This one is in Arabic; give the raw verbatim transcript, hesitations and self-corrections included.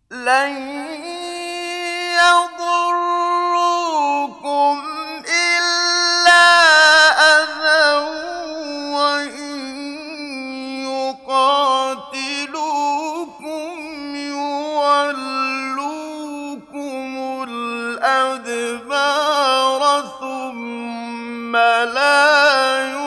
لن يضروكم إلا أذى وإن يقاتلوكم يولوكم الأدبار ثم لا